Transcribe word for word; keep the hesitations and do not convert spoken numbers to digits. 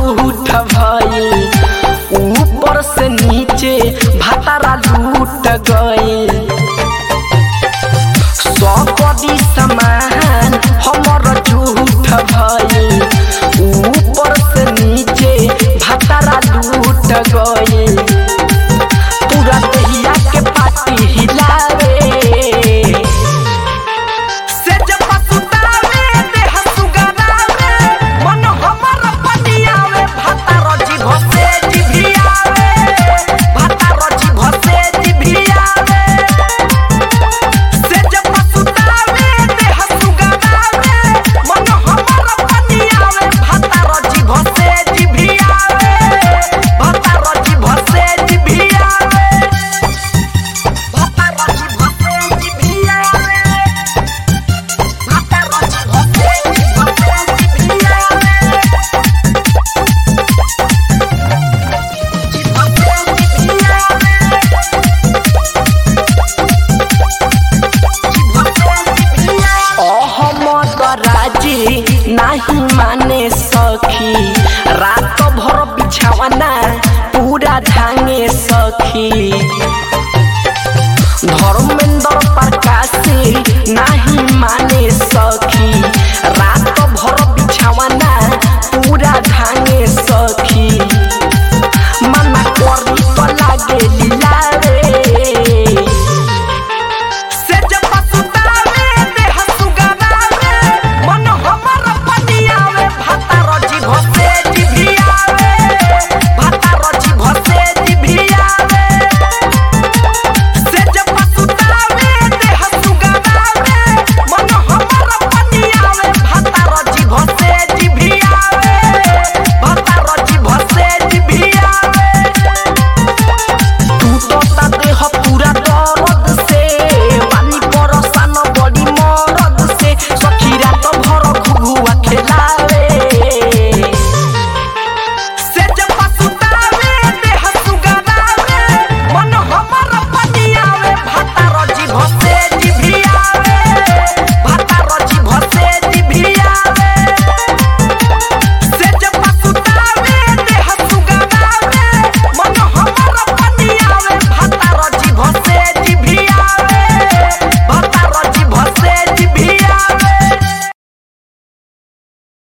झूठ भइल ऊपर से नीचे भातारा लूट गइल सकदी समान हमर झूठ भइल ऊपर से नीचे भातारा लूट गइल पूरा दहिया के पाटी हिलावे से जब सुतावे देह सुगरावे मन हमर पटियावे भातारा जीभ से जिभियावे भातारा जीभ से जिभियावे से जब सुतावे देह सुगरावे मन हमर पटियावे भातारा जीभ से जिभियावे भातारा जीभ से जिभियावे भातारा जीभ से जिभियावे भातारा जीभ से राजी नहीं माने सखी रात भर बिछावना पूरा धांगे सखी।